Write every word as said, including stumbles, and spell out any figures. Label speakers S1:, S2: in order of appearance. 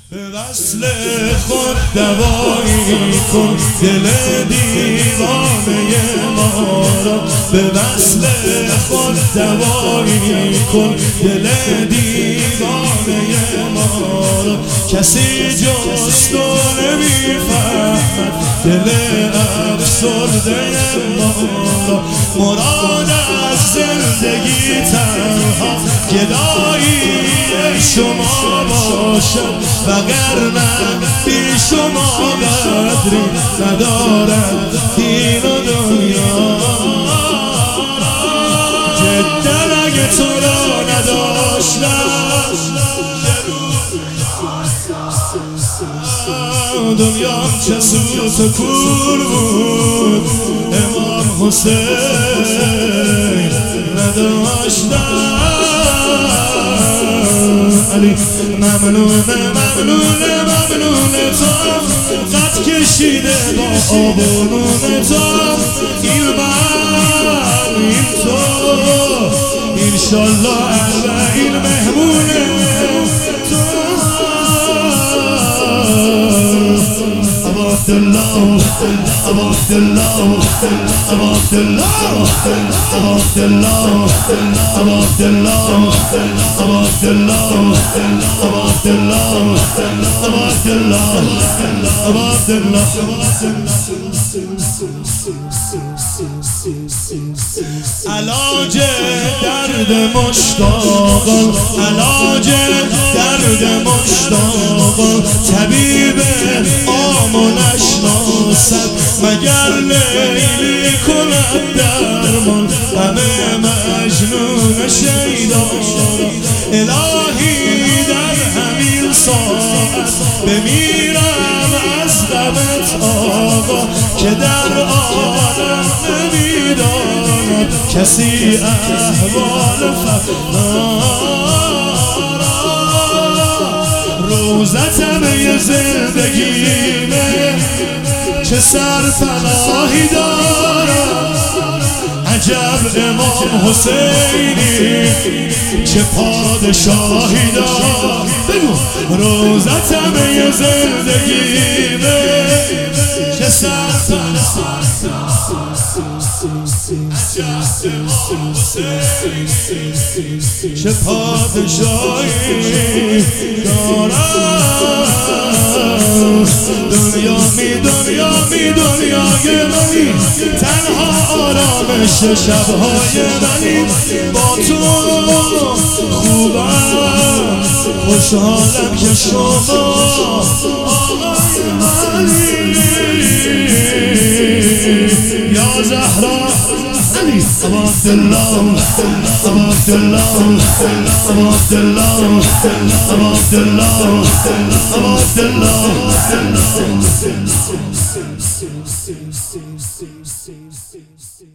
S1: به وصل خود دوایی کن دل دیوانه ما را، به وصل خود دوایی کن دل دیوانه ما را. کسی جز تو نمیفهمد دل افسرده ما را. مراد از زندگی تنها گدایی شما باشد، وگرنه بی شما قدری ندارد دین و دنیا. جدا اگه تو را نداشتم دنیام چه سوت و کور بود. امام حسین نداشتم علی. ممنون ممنون ممنون تو قد کشیده با آبونون تو. این من این تو انشالله اربعین مهمونه تو. ابا عبدالله ابا عبدالله ابا عبدالله ابا عبدالله ابا عبدالله ابا عبدالله ابا عبدالله ابا عبدالله ابا عبدالله. علاج درد مشتاقان، علاج درد مشتاقان، طبیب عام و نشناسد مگر لیلی کند درمان. همه مجنون شیدان الهی در همین ساعت بمیرم از غمت آقا، که در عالم نمیداند کسی احوال فقرا. روزتم یه زندگیمه چه سرپناهی دارم. عجب امام حسینی چه پادشاهی دارم. بگو روزتم یه زندگیمه چه سرپناهی. چه پادشاهی دارم. دنیا می دنیا می دنیای منی، تنها آرامش شبهای منی. با تو خوبم خوشحالم که شما آقای منی. یا زهرا علی. ابا عبدالله ابا عبدالله ابا عبدالله ابا عبدالله ابا عبدالله.